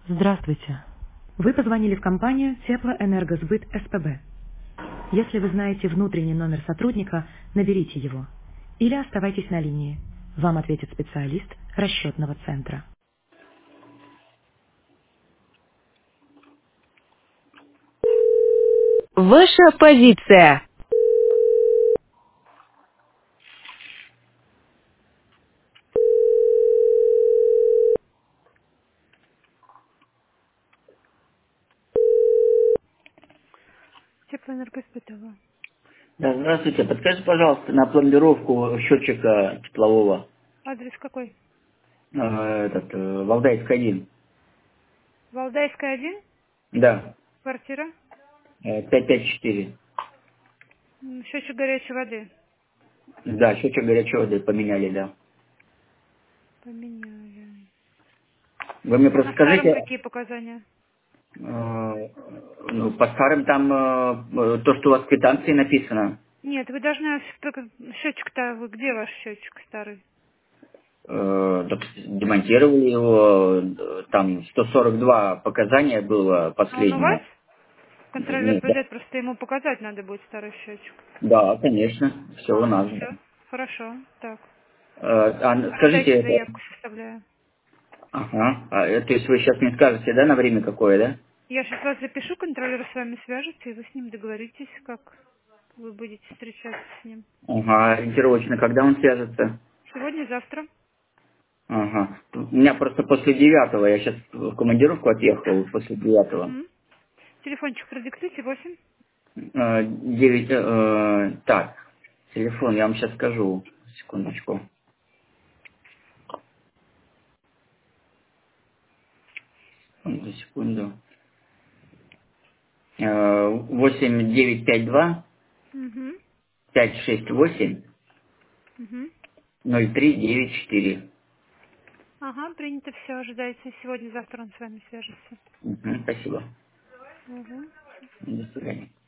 Здравствуйте. Вы позвонили в компанию Теплоэнергосбыт СПБ. Если вы знаете внутренний номер сотрудника, наберите его. Или оставайтесь на линии. Вам ответит специалист расчетного центра. Ваша позиция. Теплоэнергосбытова. Да, здравствуйте. Подскажите, пожалуйста, на пломбировку счетчика теплового. Адрес какой? Валдайский 1. Валдайская, 1, Да, квартира. 554. Счетчик горячей воды. Да, счетчик горячей воды поменяли, да. Поменяли. Вы мне А просто на старом скажите, какие показания? по старым там то, что у вас в квитанции написано, Нет, вы должны... Счетчик-то... Где ваш счетчик старый? так демонтировали его, там 142 показания было А он у вас? последнее. Контролер Ну, да, придет, просто ему показать надо будет старый счетчик. да, конечно, все у А, нас. Да. все, хорошо, так. Скажите, Дайте заявку составляю. ага. То есть вы сейчас мне скажете, да, на время какое, да? Я сейчас вас запишу, контролер с вами свяжется, и вы с ним договоритесь, как вы будете встречаться с ним. Ага, ориентировочно, когда он свяжется? Сегодня, завтра. Ага. У меня просто после 9, я сейчас в командировку отъехал, после 9. Мгм. Телефончик продиктуйте, 8. 9, так, телефон, я вам сейчас скажу, секундочку. Секунду, секунду. 8952 Угу. 568 Угу. 0394. Ага, принято все, ожидайте. Сегодня, завтра он с вами свяжется. Спасибо. Угу. До свидания.